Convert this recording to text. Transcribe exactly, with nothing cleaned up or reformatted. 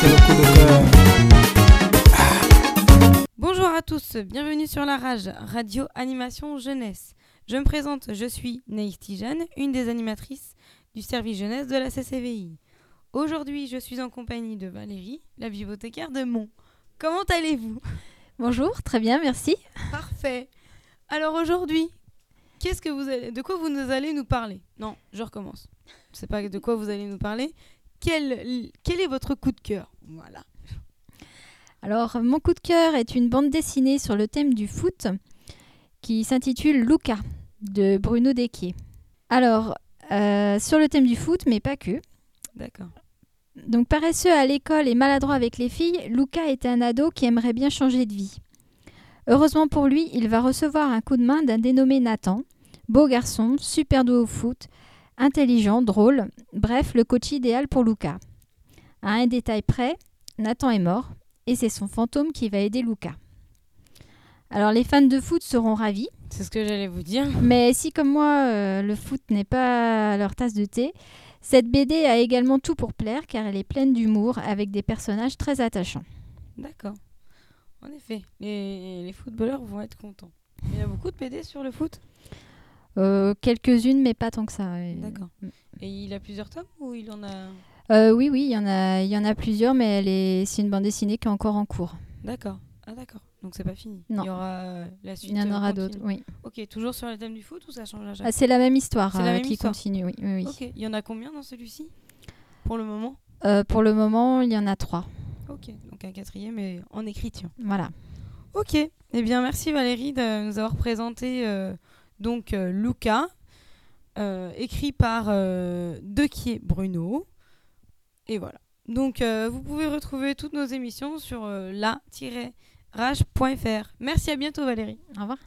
c'est le coup de cœur. Bonjour à tous, bienvenue sur La Rage, radio animation jeunesse. Je me présente, je suis Naïf Tijane, une des animatrices du service jeunesse de la C C V I. Aujourd'hui, je suis en compagnie de Valérie, la bibliothécaire de Mont. Comment allez-vous ? Bonjour, très bien, merci. Parfait. Alors aujourd'hui, qu'est-ce que vous allez, de quoi vous nous allez nous parler ? Non, je recommence. Je ne sais pas de quoi vous allez nous parler. Quel, quel est votre coup de cœur ? Voilà. Alors, mon coup de cœur est une bande dessinée sur le thème du foot qui s'intitule Luca de Bruno Desquier. Alors, euh, sur le thème du foot, mais pas que. D'accord. Donc, paresseux à l'école et maladroit avec les filles, Luca est un ado qui aimerait bien changer de vie. Heureusement pour lui, il va recevoir un coup de main d'un dénommé Nathan, beau garçon, super doué au foot, intelligent, drôle, bref, le coach idéal pour Luca. À un détail près, Nathan est mort et c'est son fantôme qui va aider Luca. Alors les fans de foot seront ravis. C'est ce que j'allais vous dire. Mais si comme moi, euh, le foot n'est pas leur tasse de thé, cette B D a également tout pour plaire car elle est pleine d'humour avec des personnages très attachants. D'accord. En effet, les, les footballeurs vont être contents. Il y a beaucoup de B D sur le foot ? Euh, quelques-unes, mais pas tant que ça. D'accord. Et il a plusieurs tomes ou il en a... Euh, oui, oui, il y en a, il y en a plusieurs, mais elle est, c'est une bande dessinée qui est encore en cours. D'accord. Ah d'accord. Donc c'est pas fini. Non. Il y aura euh, la suite. Il y en euh, aura continue. d'autres, oui. Ok, toujours sur le thème du foot ou ça change à chaque Ah, c'est la même histoire C'est la euh, même qui histoire. continue, oui. oui, oui. Ok. Il y en a combien dans celui-ci pour le moment ? Euh, pour le moment, il y en a trois. Ok. Donc un quatrième est en écriture. Voilà. Ok. Eh bien merci Valérie de nous avoir présenté euh, donc euh, Luca, euh, écrit par euh, Desquier Bruno. Et voilà. Donc, euh, vous pouvez retrouver toutes nos émissions sur euh, la tiret rage point f r. Merci, à bientôt Valérie. Au revoir.